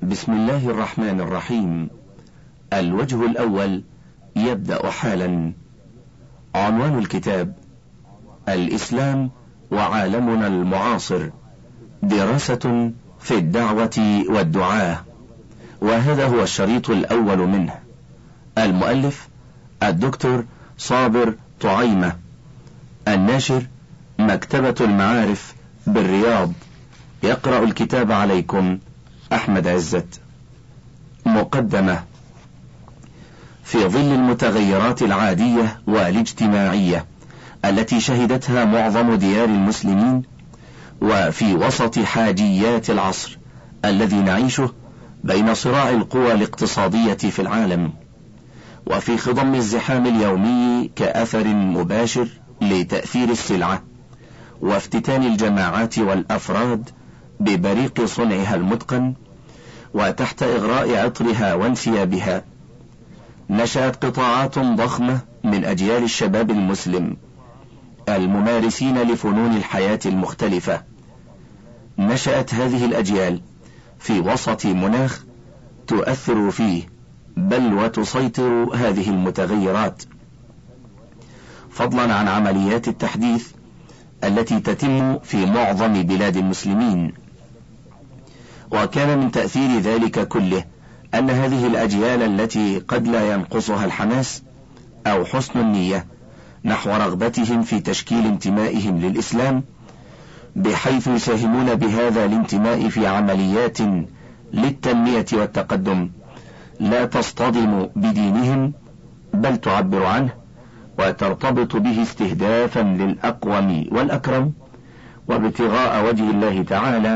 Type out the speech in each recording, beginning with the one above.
بسم الله الرحمن الرحيم. الوجه الأول يبدأ حالا. عنوان الكتاب: الإسلام وعالمنا المعاصر، دراسة في الدعوة والدعاة، وهذا هو الشريط الأول منه. المؤلف الدكتور صابر طعيمة، الناشر مكتبة المعارف بالرياض. يقرأ الكتاب عليكم أحمد عزت. مقدمة. في ظل المتغيرات العادية والاجتماعية التي شهدتها معظم ديار المسلمين، وفي وسط حاجيات العصر الذي نعيشه بين صراع القوى الاقتصادية في العالم، وفي خضم الزحام اليومي كأثر مباشر لتأثير السلعة وافتتان الجماعات والأفراد ببريق صنعها المتقن، وتحت إغراء عطرها وانسيابها، نشأت قطاعات ضخمة من أجيال الشباب المسلم الممارسين لفنون الحياة المختلفة. نشأت هذه الأجيال في وسط مناخ تؤثر فيه بل وتسيطر هذه المتغيرات، فضلا عن عمليات التحديث التي تتم في معظم بلاد المسلمين. وكان من تأثير ذلك كله أن هذه الأجيال التي قد لا ينقصها الحماس أو حسن النية نحو رغبتهم في تشكيل انتمائهم للإسلام، بحيث يساهمون بهذا الانتماء في عمليات للتنمية والتقدم لا تصطدم بدينهم بل تعبر عنه وترتبط به استهدافا للأقوم والأكرم وابتغاء وجه الله تعالى.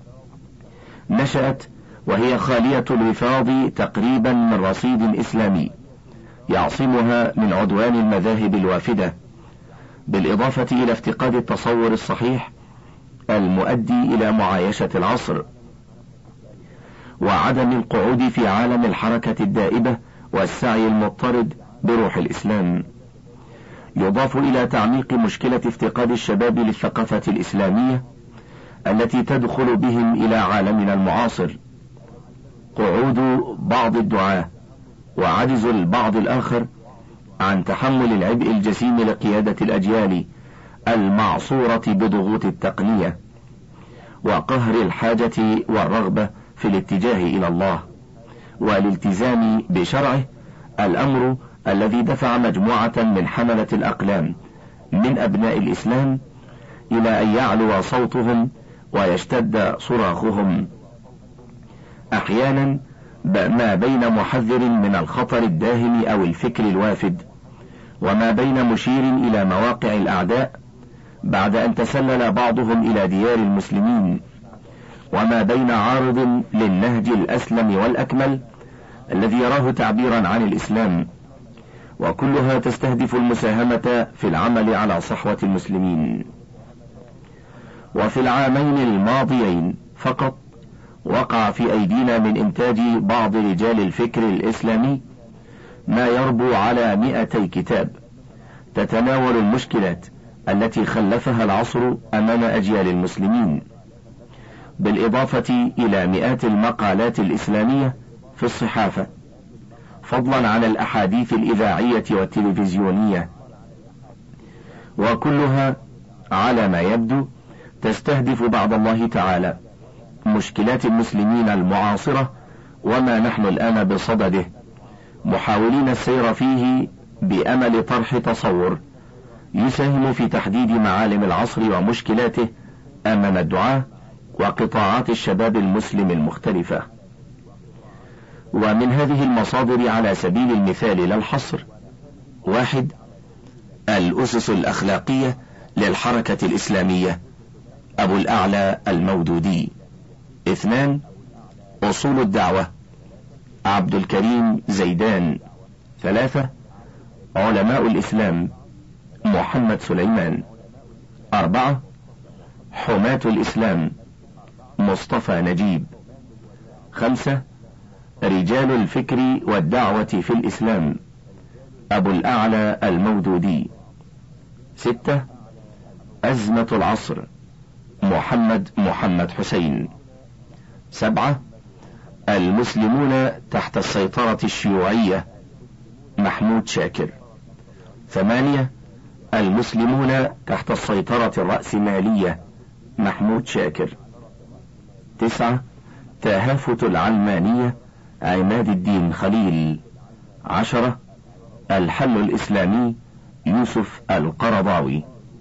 نشأت وهي خالية الوفاض تقريبا من رصيد إسلامي يعصمها من عدوان المذاهب الوافدة، بالإضافة إلى افتقاد التصور الصحيح المؤدي إلى معايشة العصر، وعدم القعود في عالم الحركة الدائبة والسعي المضطرد بروح الإسلام. يضاف إلى تعميق مشكلة افتقاد الشباب للثقافة الإسلامية التي تدخل بهم إلى عالمنا المعاصر قعود بعض الدعاة وعجز البعض الآخر عن تحمل العبء الجسيم لقيادة الأجيال المعصورة بضغوط التقنية وقهر الحاجة والرغبة في الاتجاه إلى الله والالتزام بشرعه، الأمر الذي دفع مجموعة من حملة الأقلام من أبناء الإسلام إلى أن يعلو صوتهم ويشتد صراخهم، أحيانا ما بين محذر من الخطر الداهم أو الفكر الوافد، وما بين مشير إلى مواقع الأعداء بعد أن تسلل بعضهم إلى ديار المسلمين، وما بين عارض للنهج الأسلم والأكمل الذي يراه تعبيرا عن الإسلام، وكلها تستهدف المساهمة في العمل على صحوة المسلمين. وفي العامين الماضيين فقط وقع في أيدينا من إنتاج بعض رجال الفكر الإسلامي ما يربو على 200 كتاب تتناول المشكلات التي خلفها العصر أمام أجيال المسلمين، بالإضافة إلى مئات المقالات الإسلامية في الصحافة، فضلا عن الأحاديث الإذاعية والتلفزيونية، وكلها على ما يبدو تستهدف بعد الله تعالى مشكلات المسلمين المعاصرة وما نحن الآن بصدده، محاولين السير فيه بأمل طرح تصور يساهم في تحديد معالم العصر ومشكلاته أمام الدعاة وقطاعات الشباب المسلم المختلفة. ومن هذه المصادر على سبيل المثال لا الحصر: 1. الأسس الأخلاقية للحركة الإسلامية، أبو الأعلى المودودي. 2. أصول الدعوة، عبد الكريم زيدان. 3. علماء الإسلام، محمد سليمان. 4. حماة الإسلام، مصطفى نجيب. 5. رجال الفكر والدعوة في الإسلام، أبو الأعلى المودودي. 6. أزمة العصر، محمد حسين. 7. المسلمون تحت السيطرة الشيوعية، محمود شاكر. 8. المسلمون تحت السيطرة الرأسمالية، محمود شاكر. 9. تهافت العلمانية، عماد الدين خليل. 10. الحل الإسلامي، يوسف القرضاوي.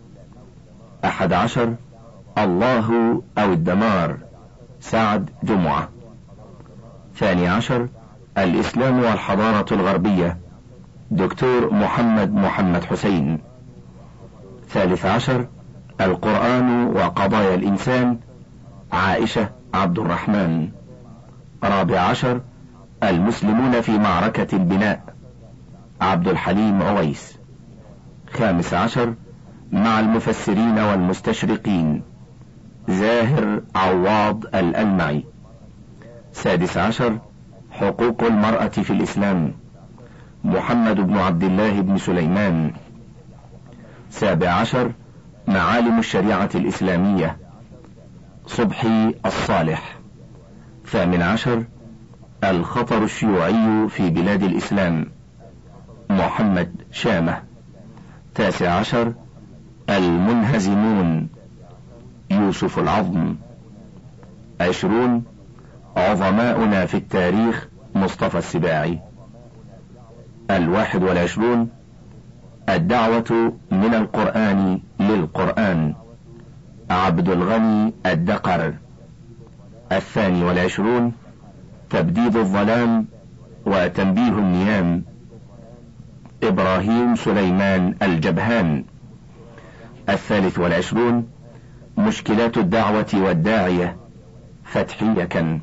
11. الله أو الدمار، سعد جمعة. 12. الإسلام والحضارة الغربية، دكتور محمد حسين. 13. القرآن وقضايا الإنسان، عائشة عبد الرحمن. 14. المسلمون في معركة البناء، عبد الحليم عويس. 15. مع المفسرين والمستشرقين، زاهر عواض الألمعي. 16. حقوق المرأة في الإسلام، محمد بن عبد الله بن سليمان. 17. معالم الشريعة الإسلامية، صبحي الصالح. 18. الخطر الشيوعي في بلاد الإسلام، محمد شامة. 19. المنهزمون، يوسف العظم. 20. عظماؤنا في التاريخ، مصطفى السباعي. 21. الدعوة من القرآن للقرآن، عبد الغني الدقر. 22. تبديد الظلام وتنبيه النيام، إبراهيم سليمان الجبهان. 23. مشكلات الدعوة والداعية، فتحي يكن.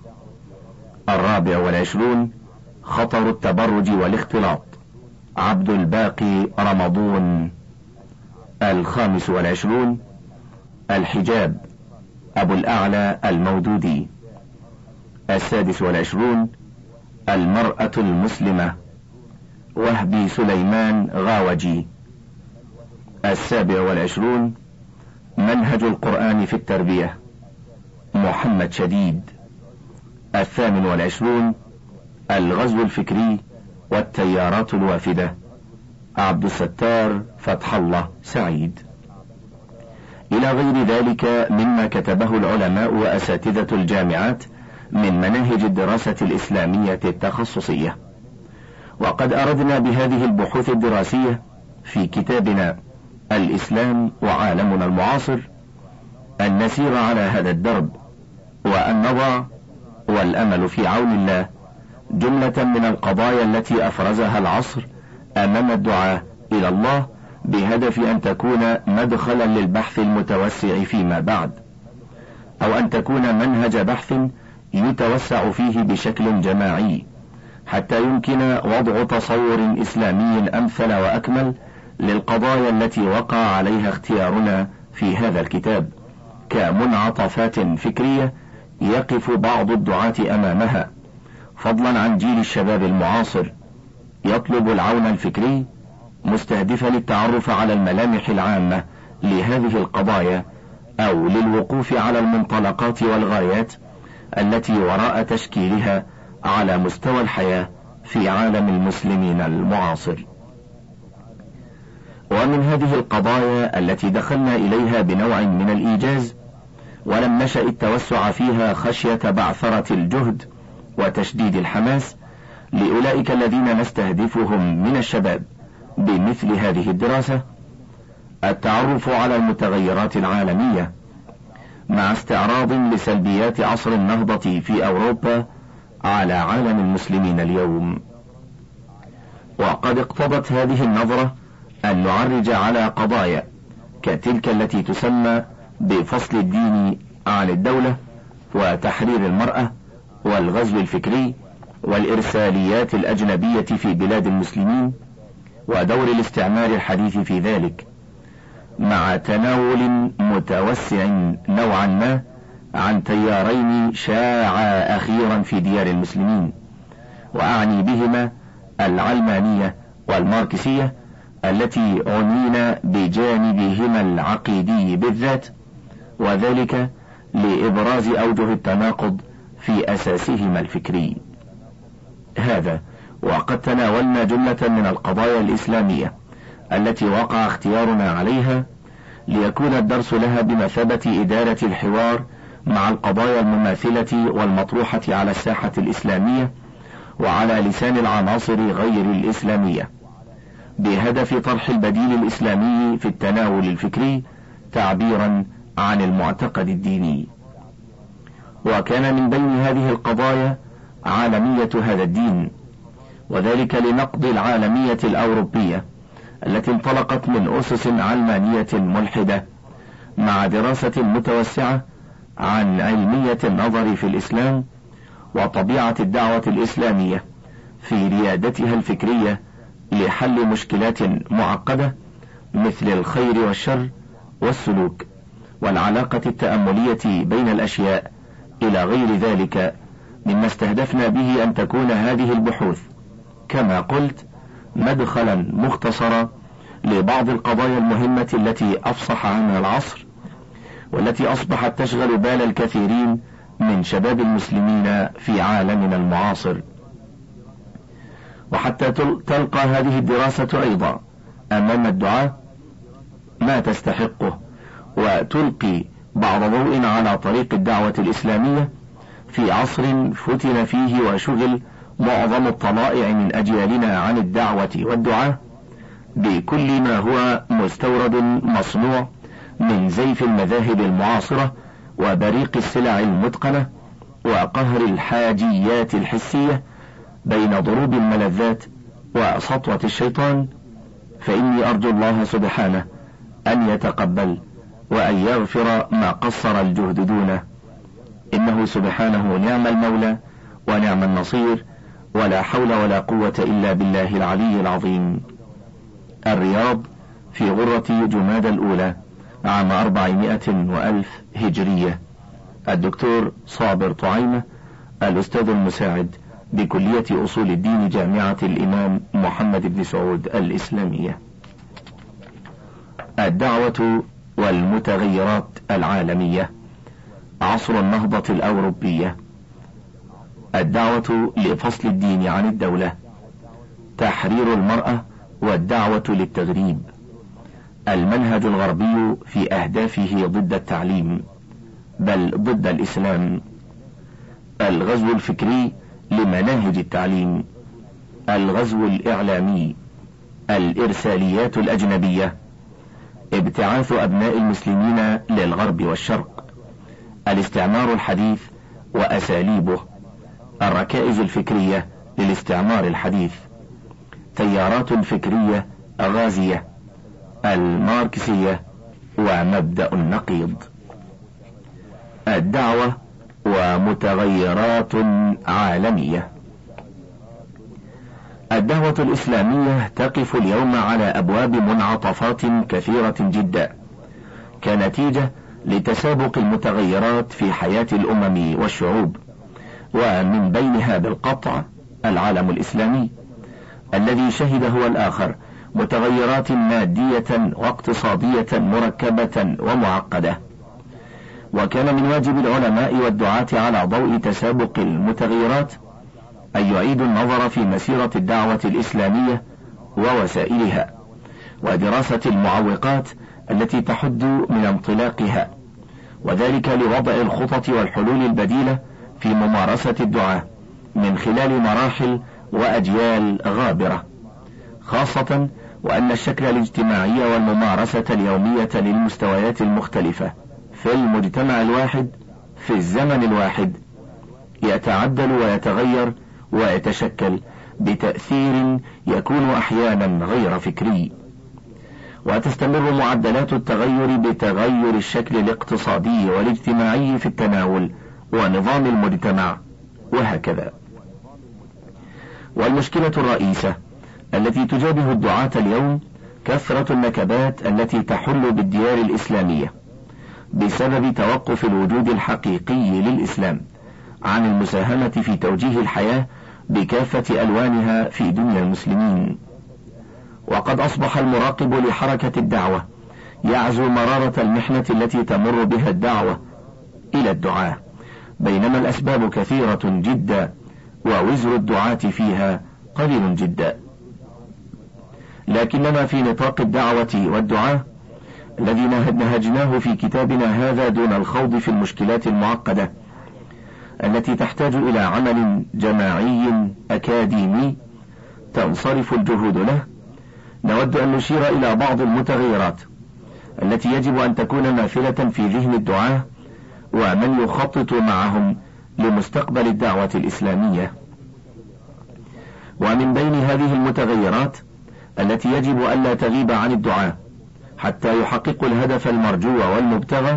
24. خطر التبرج والاختلاط، عبد الباقي رمضون. 25. الحجاب، أبو الأعلى المودودي. 26. المرأة المسلمة، وهبي سليمان غاوجي. 27. منهج القرآن في التربية، محمد شديد. 28. الغزو الفكري والتيارات الوافدة، عبد الستار فتح الله سعيد. إلى غير ذلك مما كتبه العلماء وأساتذة الجامعات من مناهج الدراسة الإسلامية التخصصية. وقد أردنا بهذه البحوث الدراسية في كتابنا الإسلام وعالمنا المعاصر أن نسير على هذا الدرب، وأن نضع، والأمل في عون الله، جملة من القضايا التي أفرزها العصر أمام الدعاة إلى الله، بهدف أن تكون مدخلا للبحث المتوسع فيما بعد، أو أن تكون منهج بحث يتوسع فيه بشكل جماعي، حتى يمكن وضع تصور إسلامي أمثل وأكمل للقضايا التي وقع عليها اختيارنا في هذا الكتاب، كمنعطفات فكرية يقف بعض الدعاة أمامها، فضلا عن جيل الشباب المعاصر يطلب العون الفكري، مستهدفا التعرف على الملامح العامة لهذه القضايا، أو للوقوف على المنطلقات والغايات التي وراء تشكيلها على مستوى الحياة في عالم المسلمين المعاصر. ومن هذه القضايا التي دخلنا إليها بنوع من الإيجاز، ولم نشأ التوسع فيها خشية بعثرة الجهد وتشديد الحماس لأولئك الذين نستهدفهم من الشباب بمثل هذه الدراسة، التعرف على المتغيرات العالمية مع استعراض لسلبيات عصر النهضة في أوروبا على عالم المسلمين اليوم. وقد اقتضت هذه النظرة أن نعرج على قضايا كتلك التي تسمى بفصل الدين عن الدولة، وتحرير المرأة، والغزو الفكري، والإرساليات الأجنبية في بلاد المسلمين، ودور الاستعمار الحديث في ذلك، مع تناول متوسع نوعا ما عن تيارين شاعا أخيرا في ديار المسلمين، وأعني بهما العلمانية والماركسية، التي عنينا بجانبهما العقيدي بالذات، وذلك لإبراز أوجه التناقض في أساسهما الفكري. هذا وقد تناولنا جملة من القضايا الإسلامية التي وقع اختيارنا عليها ليكون الدرس لها بمثابة إدارة الحوار مع القضايا المماثلة والمطروحة على الساحة الإسلامية وعلى لسان العناصر غير الإسلامية، بهدف طرح البديل الإسلامي في التناول الفكري تعبيرا عن المعتقد الديني. وكان من بين هذه القضايا عالمية هذا الدين، وذلك لنقض العالمية الأوروبية التي انطلقت من أسس علمانية ملحدة مع دراسة متوسعة عن علمية النظر في الإسلام وطبيعة الدعوة الإسلامية في ريادتها الفكرية لحل مشكلات معقدة مثل الخير والشر والسلوك والعلاقة التأملية بين الأشياء إلى غير ذلك، مما استهدفنا به أن تكون هذه البحوث كما قلت مدخلا مختصرا لبعض القضايا المهمة التي أفصح عنها العصر، والتي أصبحت تشغل بال الكثيرين من شباب المسلمين في عالمنا المعاصر. وحتى تلقى هذه الدراسة أيضا أمام الدعاة ما تستحقه، وتلقي بعض ضوء على طريق الدعوة الإسلامية في عصر فتن فيه وشغل معظم الطلائع من أجيالنا عن الدعوة والدعاة بكل ما هو مستورد مصنوع من زيف المذاهب المعاصرة وبريق السلع المتقنة وقهر الحاجيات الحسية بين ضروب الملذات وسطوة الشيطان. فإني أرجو الله سبحانه أن يتقبل وأن يغفر ما قصر الجهد دونه، إنه سبحانه نعم المولى ونعم النصير، ولا حول ولا قوة إلا بالله العلي العظيم. الرياض في غرة جمادى الأولى عام 400 هجرية. الدكتور صابر طعيمة، الأستاذ المساعد بكلية أصول الدين جامعة الإمام محمد بن سعود الإسلامية. الدعوة والمتغيرات العالمية، عصر النهضة الأوروبية، الدعوة لفصل الدين عن الدولة، تحرير المرأة والدعوة للتغريب، المنهج الغربي في أهدافه ضد التعليم بل ضد الإسلام، الغزو الفكري لمناهج التعليم، الغزو الإعلامي، الإرساليات الأجنبية، ابتعاث أبناء المسلمين للغرب والشرق، الاستعمار الحديث وأساليبه، الركائز الفكرية للاستعمار الحديث، تيارات فكرية غازية، الماركسية ومبدأ النقيض. الدعوة ومتغيرات عالمية. الدعوة الإسلامية تقف اليوم على أبواب منعطفات كثيرة جدا كنتيجة لتسابق المتغيرات في حياة الأمم والشعوب، ومن بينها بالقطع العالم الإسلامي الذي شهد هو الآخر متغيرات مادية واقتصادية مركبة ومعقدة. وكان من واجب العلماء والدعاة على ضوء تسابق المتغيرات أن يعيدوا النظر في مسيرة الدعوة الإسلامية ووسائلها، ودراسة المعوقات التي تحد من انطلاقها، وذلك لوضع الخطط والحلول البديلة في ممارسة الدعاة من خلال مراحل وأجيال غابرة، خاصة وأن الشكل الاجتماعي والممارسة اليومية للمستويات المختلفة في المجتمع الواحد في الزمن الواحد يتعدل ويتغير ويتشكل بتأثير يكون أحيانا غير فكري، وتستمر معدلات التغير بتغير الشكل الاقتصادي والاجتماعي في التناول ونظام المجتمع، وهكذا. والمشكلة الرئيسة التي تجابه الدعاة اليوم كثرة النكبات التي تحل بالديار الإسلامية بسبب توقف الوجود الحقيقي للإسلام عن المساهمة في توجيه الحياة بكافة ألوانها في دنيا المسلمين. وقد أصبح المراقب لحركة الدعوة يعزو مرارة المحنة التي تمر بها الدعوة إلى الدعاة بينما الأسباب كثيرة جدا ووزر الدعاة فيها قليل جدا. لكننا في نطاق الدعوة والدعاة الذي نهجناه في كتابنا هذا دون الخوض في المشكلات المعقدة التي تحتاج إلى عمل جماعي أكاديمي تنصرف الجهود له، نود أن نشير إلى بعض المتغيرات التي يجب أن تكون ماثلة في ذهن الدعاة ومن يخطط معهم لمستقبل الدعوة الإسلامية. ومن بين هذه المتغيرات التي يجب ألا تغيب عن الدعاة حتى يحققوا الهدف المرجو والمبتغى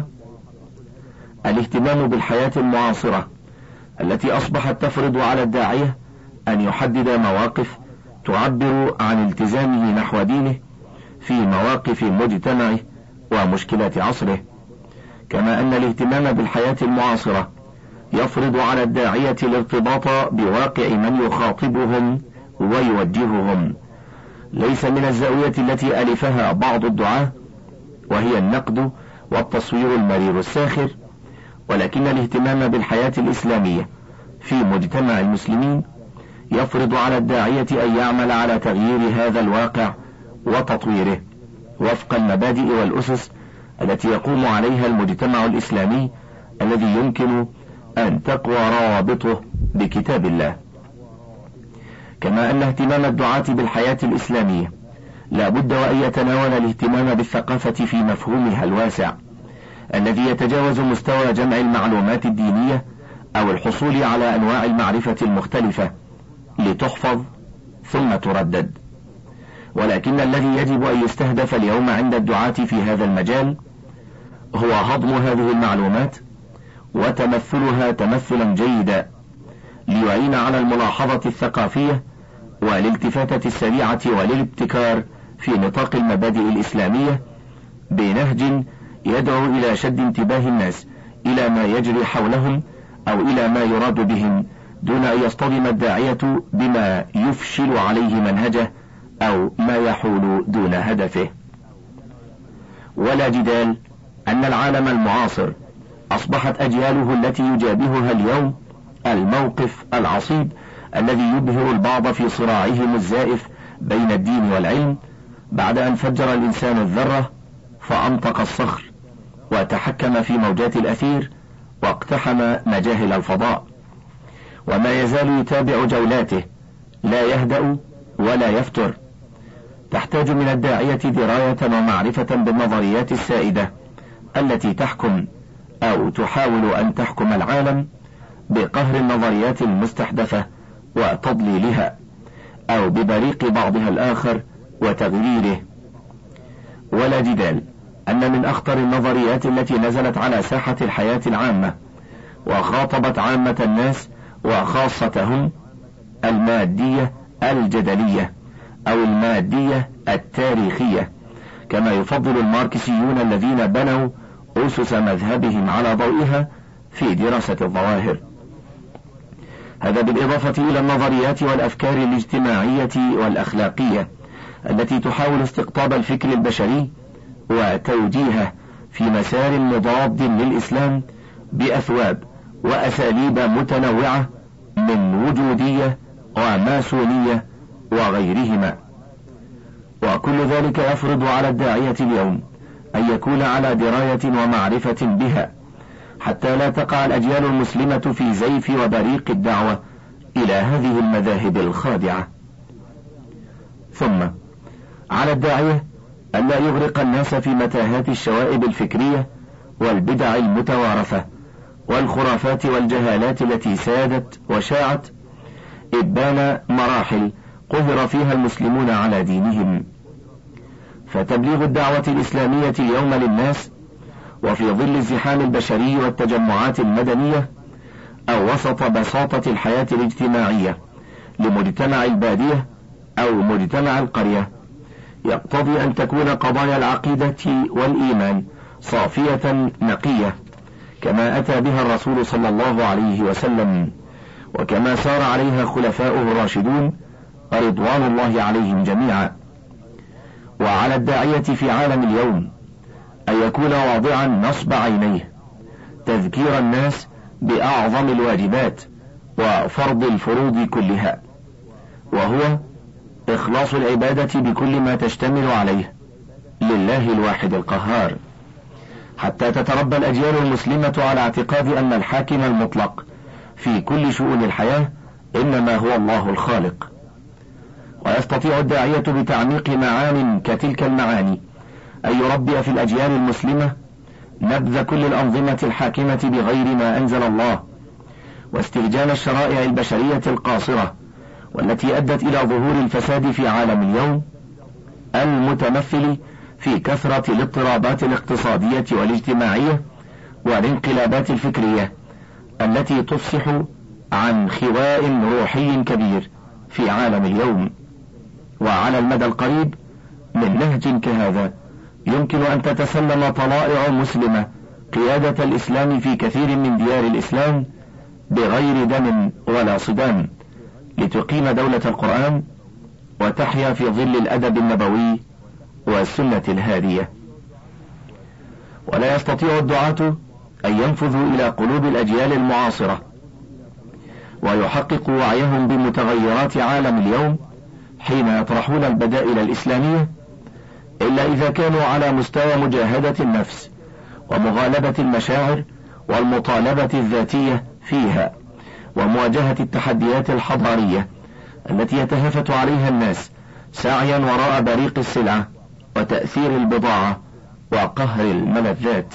الاهتمام بالحياة المعاصرة التي أصبحت تفرض على الداعية أن يحدد مواقف تعبر عن التزامه نحو دينه في مواقف مجتمعه ومشكلات عصره، كما أن الاهتمام بالحياة المعاصرة يفرض على الداعية الارتباط بواقع من يخاطبهم ويوجههم، ليس من الزاوية التي ألفها بعض الدعاة وهي النقد والتصوير المرير الساخر، ولكن الاهتمام بالحياة الإسلامية في مجتمع المسلمين يفرض على الداعية أن يعمل على تغيير هذا الواقع وتطويره وفق المبادئ والأسس التي يقوم عليها المجتمع الإسلامي الذي يمكن أن تقوى روابطه بكتاب الله. كما أن اهتمام الدعاة بالحياة الإسلامية لا بد وأن يتناول الاهتمام بالثقافة في مفهومها الواسع الذي يتجاوز مستوى جمع المعلومات الدينية أو الحصول على أنواع المعرفة المختلفة لتحفظ ثم تردد، ولكن الذي يجب أن يستهدف اليوم عند الدعاة في هذا المجال هو هضم هذه المعلومات وتمثلها تمثلا جيدا ليعين على الملاحظة الثقافية والالتفاتة السريعة والابتكار في نطاق المبادئ الإسلامية بنهج يدعو إلى شد انتباه الناس إلى ما يجري حولهم أو إلى ما يراد بهم دون أن يصطدم الداعية بما يفشل عليه منهجه أو ما يحول دون هدفه. ولا جدال أن العالم المعاصر أصبحت أجياله التي يجابهها اليوم الموقف العصيب الذي يبهر البعض في صراعهم الزائف بين الدين والعلم بعد أن فجر الإنسان الذرة فأنطق الصخر وتحكم في موجات الأثير واقتحم مجاهل الفضاء، وما يزال يتابع جولاته لا يهدأ ولا يفتر. تحتاج من الداعية دراية ومعرفة بالنظريات السائدة التي تحكم أو تحاول أن تحكم العالم بقهر النظريات المستحدثة وتضليلها أو ببريق بعضها الآخر وتغييره. ولا جدال أن من أخطر النظريات التي نزلت على ساحة الحياة العامة وخاطبت عامة الناس وخاصتهم المادية الجدلية أو المادية التاريخية، كما يفضل الماركسيون الذين بنوا أسس مذهبهم على ضوئها في دراسة الظواهر. هذا بالإضافة إلى النظريات والأفكار الاجتماعية والأخلاقية التي تحاول استقطاب الفكر البشري وتوجيهه في مسار مضاد للإسلام بأثواب وأساليب متنوعة من وجودية وماسونية وغيرهما، وكل ذلك يفرض على الداعية اليوم أن يكون على دراية ومعرفة بها حتى لا تقع الأجيال المسلمة في زيف وبريق الدعوة إلى هذه المذاهب الخادعة. ثم على الداعية أن لا يغرق الناس في متاهات الشوائب الفكرية والبدع المتوارثة والخرافات والجهالات التي سادت وشاعت إبان مراحل قهر فيها المسلمون على دينهم. فتبليغ الدعوة الإسلامية اليوم للناس وفي ظل الزحام البشري والتجمعات المدنية أو وسط بساطة الحياة الاجتماعية لمجتمع البادية أو مجتمع القرية يقتضي أن تكون قضايا العقيدة والإيمان صافية نقية كما أتى بها الرسول صلى الله عليه وسلم وكما سار عليها خلفاؤه الراشدون رضوان الله عليهم جميعا. وعلى الداعية في عالم اليوم أن يكون واضعا نصب عينيه تذكير الناس بأعظم الواجبات وفرض الفروض كلها، وهو إخلاص العبادة بكل ما تشتمل عليه لله الواحد القهار، حتى تتربى الأجيال المسلمة على اعتقاد أن الحاكم المطلق في كل شؤون الحياة إنما هو الله الخالق. ويستطيع الداعية بتعميق معان كتلك المعاني أن يربي في الأجيال المسلمة نبذ كل الأنظمة الحاكمة بغير ما أنزل الله، واستهجان الشرائع البشرية القاصرة والتي أدت إلى ظهور الفساد في عالم اليوم، المتمثل في كثرة الاضطرابات الاقتصادية والاجتماعية والانقلابات الفكرية التي تفصح عن خواء روحي كبير في عالم اليوم. وعلى المدى القريب من نهج كهذا يمكن أن تتسلم طلائع مسلمة قيادة الإسلام في كثير من ديار الإسلام بغير دم ولا صدام، لتقيم دولة القرآن وتحيا في ظل الأدب النبوي والسنة الهادية. ولا يستطيع الدعاة أن ينفذوا إلى قلوب الأجيال المعاصرة ويحققوا وعيهم بمتغيرات عالم اليوم حين يطرحون البدائل الإسلامية إلا إذا كانوا على مستوى مجاهدة النفس ومغالبة المشاعر والمطالبة الذاتية فيها، ومواجهة التحديات الحضارية التي يتهافت عليها الناس سعيا وراء بريق السلعة وتأثير البضاعة وقهر الملذات.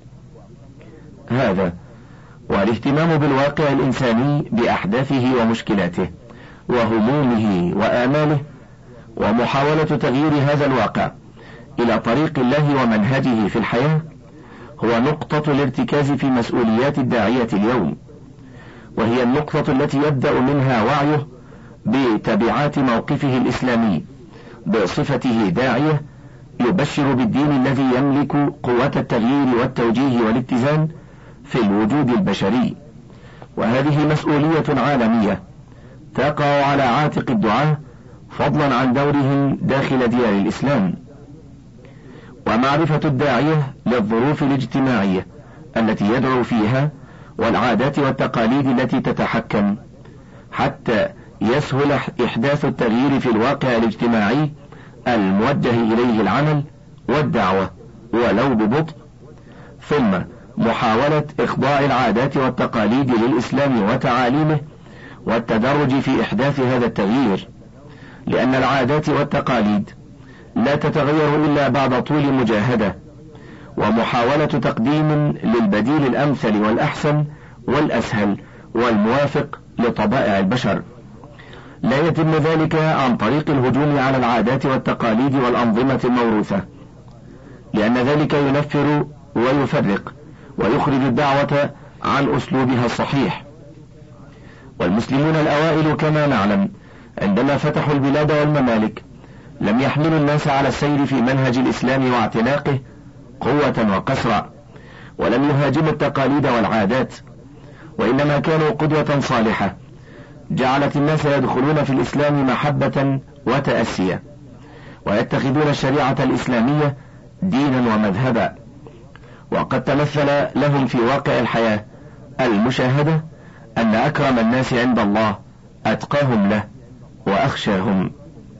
هذا والاهتمام بالواقع الإنساني بأحداثه ومشكلاته وهمومه وآماله، ومحاولة تغيير هذا الواقع إلى طريق الله ومنهجه في الحياة، هو نقطة الارتكاز في مسؤوليات الداعية اليوم، وهي النقطة التي يبدأ منها وعيه بتبعات موقفه الإسلامي بصفته داعية يبشر بالدين الذي يملك قوة التغيير والتوجيه والاتزان في الوجود البشري. وهذه مسؤولية عالمية تقع على عاتق الدعاة فضلا عن دورهم داخل ديار الإسلام. ومعرفة الداعية للظروف الاجتماعية التي يدعو فيها والعادات والتقاليد التي تتحكم حتى يسهل إحداث التغيير في الواقع الاجتماعي الموجه إليه العمل والدعوة ولو ببطء، ثم محاولة إخضاع العادات والتقاليد للإسلام وتعاليمه والتدرج في إحداث هذا التغيير، لأن العادات والتقاليد لا تتغير إلا بعد طول مجاهدة ومحاولة تقديم للبديل الأمثل والأحسن والأسهل والموافق لطبائع البشر. لا يتم ذلك عن طريق الهجوم على العادات والتقاليد والأنظمة الموروثة، لأن ذلك ينفر ويفرق ويخرج الدعوة عن أسلوبها الصحيح. والمسلمون الأوائل كما نعلم عندما فتحوا البلاد والممالك لم يحملوا الناس على السير في منهج الإسلام واعتناقه قوة وقسرا، ولم يهاجموا التقاليد والعادات، وإنما كانوا قدوة صالحة جعلت الناس يدخلون في الإسلام محبة وتأسيا، ويتخذون الشريعة الإسلامية دينا ومذهبا. وقد تمثل لهم في واقع الحياة المشاهدة أن أكرم الناس عند الله أتقاهم له وأخشاهم.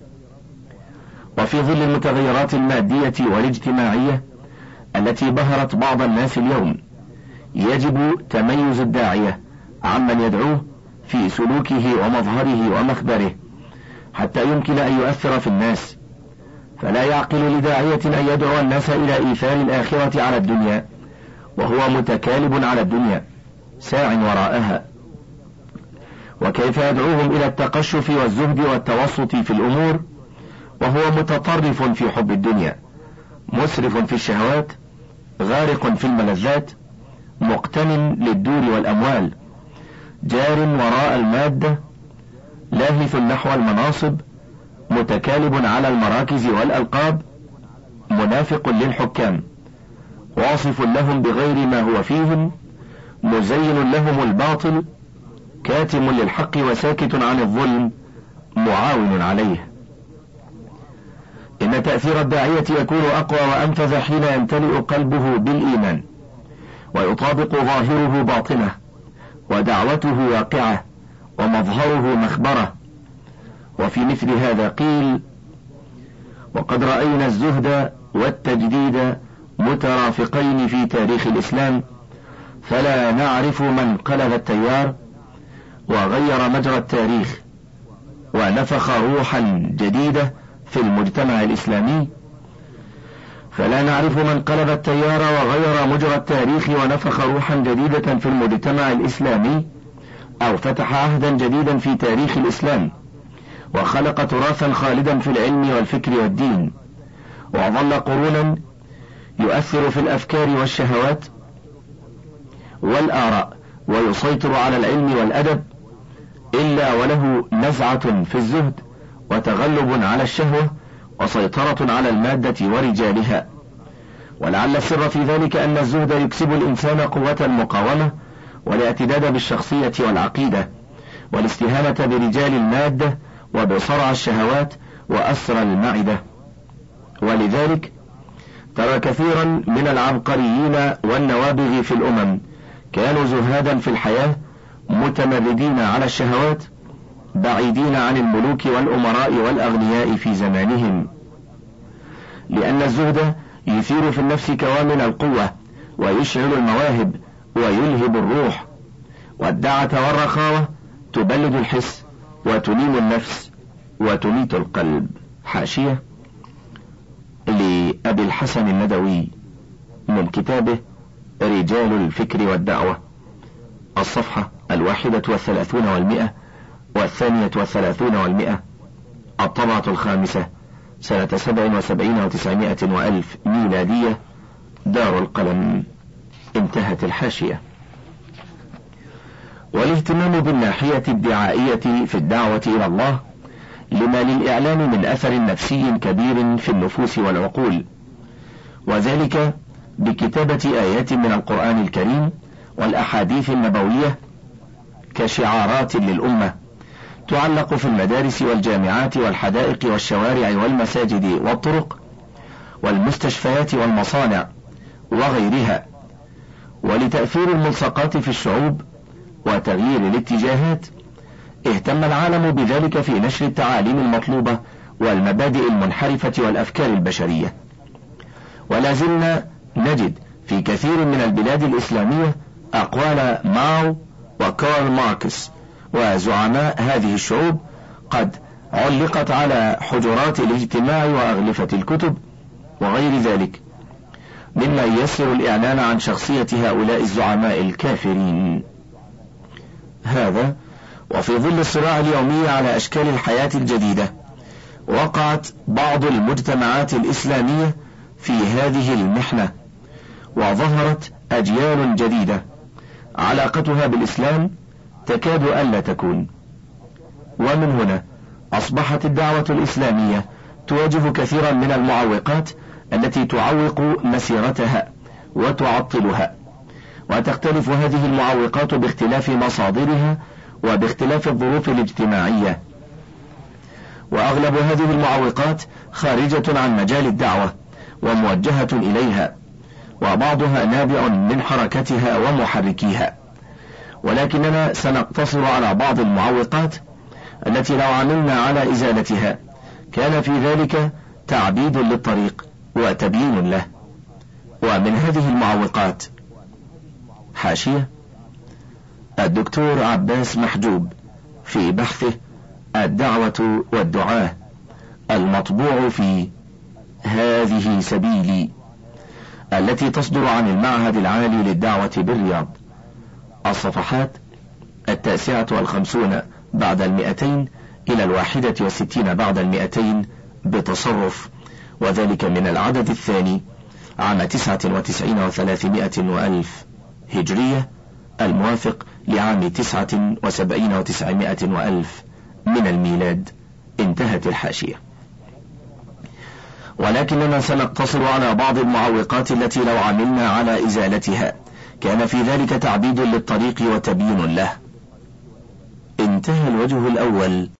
وفي ظل المتغيرات المادية والاجتماعية التي بهرت بعض الناس اليوم يجب تميز الداعية عمن يدعوه في سلوكه ومظهره ومخبره حتى يمكن أن يؤثر في الناس. فلا يعقل لداعية أن يدعو الناس إلى إيثار الآخرة على الدنيا وهو متكالب على الدنيا ساع وراءها. وكيف يدعوهم إلى التقشف والزهد والتوسط في الأمور وهو متطرف في حب الدنيا، مسرف في الشهوات، غارق في الملذات، مقتن للدور والأموال، جار وراء المادة، لاهث نحو المناصب، متكالب على المراكز والألقاب، منافق للحكام، واصف لهم بغير ما هو فيهم، مزين لهم الباطل، كاتم للحق وساكت عن الظلم، معاون عليه. إن تأثير الداعية يكون أقوى وأنفذ حين يمتلئ قلبه بالإيمان ويطابق ظاهره باطنه، ودعوته واقعة ومظهره مخبرة. وفي مثل هذا قيل: وقد رأينا الزهد والتجديد مترافقين في تاريخ الإسلام، فلا نعرف من قلب التيار وغير مجرى التاريخ ونفخ روحا جديدة في المجتمع الإسلامي. فلا نعرف من قلب التيار وغير مجرى التاريخ ونفخ روحا جديدة في المجتمع الإسلامي، أو فتح عهدا جديدا في تاريخ الإسلام، وخلق تراثا خالدا في العلم والفكر والدين، وظل قرونا يؤثر في الأفكار والشهوات والآراء ويسيطر على العلم والأدب، إلا وله نزعة في الزهد وتغلب على الشهوة وسيطرة على المادة ورجالها. ولعل السر في ذلك أن الزهد يكسب الإنسان قوة المقاومة والاعتداد بالشخصية والعقيدة والاستهانة برجال المادة وبصرع الشهوات وأسر المعدة. ولذلك ترى كثيرا من العبقريين والنوابغ في الأمم كانوا زهادا في الحياة، متمردين على الشهوات، بعيدين عن الملوك والأمراء والأغنياء في زمانهم، لأن الزهد يثير في النفس كوامن القوة ويشعل المواهب ويلهب الروح، والدعة والرخاوة تبلد الحس وتنيم النفس وتميت القلب. حاشية لأبي الحسن الندوي من كتابه رجال الفكر والدعوة، الصفحة 31 والمئة 32 والمئة، الطبعة 5 سنة 77 و900 وألف ميلادية، دار القلم. انتهت الحاشية. والاهتمام بالناحية الدعائية في الدعوة إلى الله لما للإعلان من أثر نفسي كبير في النفوس والعقول، وذلك بكتابة آيات من القرآن الكريم والأحاديث النبوية كشعارات للأمة تعلق في المدارس والجامعات والحدائق والشوارع والمساجد والطرق والمستشفيات والمصانع وغيرها. ولتأثير الملصقات في الشعوب وتغيير الاتجاهات اهتم العالم بذلك في نشر التعاليم المطلوبة والمبادئ المنحرفة والأفكار البشرية. ولا زلنا نجد في كثير من البلاد الإسلامية أقوال ماو وكارل ماركس وزعماء هذه الشعوب قد علقت على حجرات الاجتماع وأغلفة الكتب وغير ذلك، مما ييسر الإعلان عن شخصية هؤلاء الزعماء الكافرين. هذا وفي ظل الصراع اليومي على أشكال الحياة الجديدة، وقعت بعض المجتمعات الإسلامية في هذه المحنة، وظهرت أجيال جديدة علاقتها بالإسلام تكاد ألا تكون. ومن هنا أصبحت الدعوة الإسلامية تواجه كثيرا من المعوقات التي تعوق مسيرتها وتعطلها، وتختلف هذه المعوقات باختلاف مصادرها وباختلاف الظروف الاجتماعية، وأغلب هذه المعوقات خارجة عن مجال الدعوة وموجهة إليها، وبعضها نابع من حركتها ومحركيها. ولكننا سنقتصر على بعض المعوقات التي لو عملنا على إزالتها كان في ذلك تعبيد للطريق وتبيين له. ومن هذه المعوقات: حاشية الدكتور عباس محجوب في بحثه الدعوة والدعاة المطبوع في هذه سبيلي التي تصدر عن المعهد العالي للدعوة بالرياض، الصفحات 59 بعد 200 إلى 61 بعد 200 بتصرف، وذلك من العدد الثاني عام 99 و300 وألف هجرية، الموافق لعام 79 و900 وألف من الميلاد. انتهت الحاشية. ولكننا سنقتصر على بعض المعوقات التي لو عملنا على إزالتها كان في ذلك تعبيد للطريق وتبيين له. انتهى الوجه الأول.